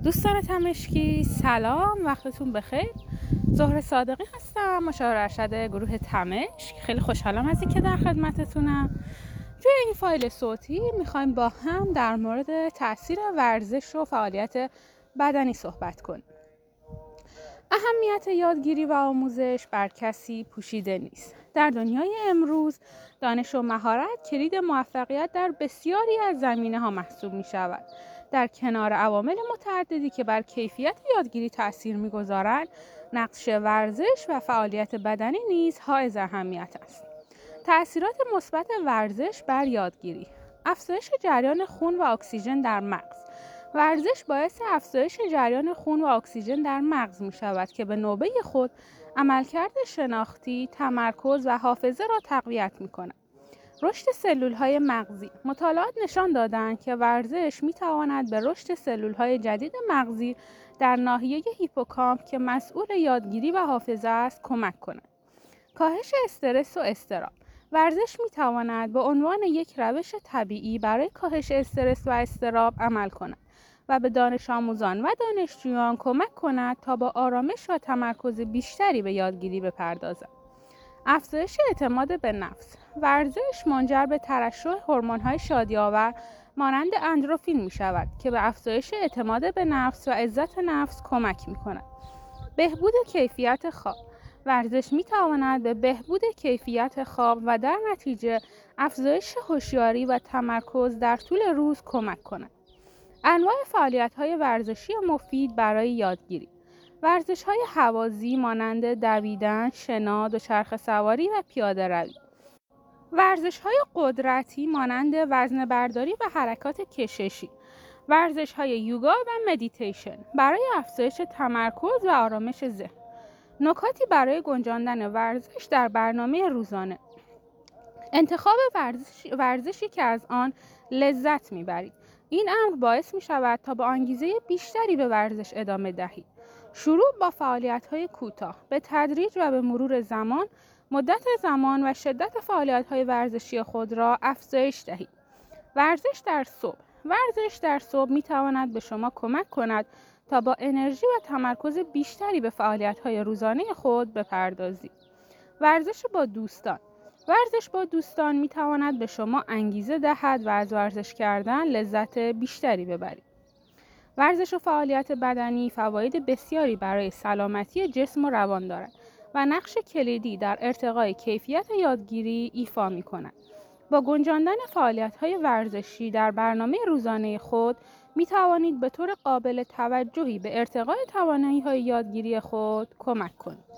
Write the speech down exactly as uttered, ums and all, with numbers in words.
دوستان تمشکی، سلام، وقتتون بخیر. زهره صادقی هستم، مشاور ارشد گروه تمشک. خیلی خوشحالم از اینکه در خدمتتونم. توی این فایل صوتی میخوایم با هم در مورد تاثیر ورزش و فعالیت بدنی صحبت کنیم. اهمیت یادگیری و آموزش بر کسی پوشیده نیست. در دنیای امروز دانش و مهارت کلید موفقیت در بسیاری از زمینه‌ها محسوب می‌شود. در کنار عوامل متعددی که بر کیفیت یادگیری تأثیر می‌گذارند، نقش ورزش و فعالیت بدنی نیز حائز اهمیت است. تأثیرات مثبت ورزش بر یادگیری: افزایش جریان خون و اکسیژن در مغز. ورزش باعث افزایش جریان خون و اکسیژن در مغز می شود که به نوبه خود عملکرد شناختی، تمرکز و حافظه را تقویت می کند. رشد سلول‌های مغزی: مطالعات نشان دادند که ورزش می تواند به رشد سلول‌های جدید مغزی در ناحیه هیپوکامپ که مسئول یادگیری و حافظه است کمک کند. کاهش استرس و اضطراب: ورزش می تواند به عنوان یک روش طبیعی برای کاهش استرس و اضطراب عمل کند و به دانش آموزان و دانشجویان کمک کند تا با آرامش و تمرکز بیشتری به یادگیری بپردازند. افزایش اعتماد به نفس: ورزش منجر به ترشح هورمون‌های شادی‌آور مانند اندروفین می شود که به افزایش اعتماد به نفس و عزت نفس کمک می کند. بهبود کیفیت خواب: ورزش می تواند به بهبود کیفیت خواب و در نتیجه افزایش هوشیاری و تمرکز در طول روز کمک کند. انواع فعالیت‌های ورزشی مفید برای یادگیری: ورزش‌های هوازی مانند دویدن، شنا، دوچرخه سواری و پیاده روی. ورزش‌های قدرتی مانند وزنه برداری و حرکات کششی. ورزش‌های یوگا و مدیتیشن برای افزایش تمرکز و آرامش ذهن. نکاتی برای گنجاندن ورزش در برنامه روزانه: انتخاب ورزش، ورزشی که از آن لذت می‌برید. این امر باعث می‌شود تا با انگیزه بیشتری به ورزش ادامه دهید. شروع با فعالیت‌های کوتاه. به تدریج و به مرور زمان، مدت زمان و شدت فعالیت‌های ورزشی خود را افزایش دهید. ورزش در صبح. ورزش در صبح می‌تواند به شما کمک کند تا با انرژی و تمرکز بیشتری به فعالیت‌های روزانه خود بپردازید. ورزش با دوستان. ورزش با دوستان می تواند به شما انگیزه دهد و از ورزش کردن لذت بیشتری ببرید. ورزش و فعالیت بدنی فواید بسیاری برای سلامتی جسم و روان دارد و نقش کلیدی در ارتقای کیفیت یادگیری ایفا می کند. با گنجاندن فعالیت‌های ورزشی در برنامه روزانه خود می توانید به طور قابل توجهی به ارتقای توانایی‌های یادگیری خود کمک کنید.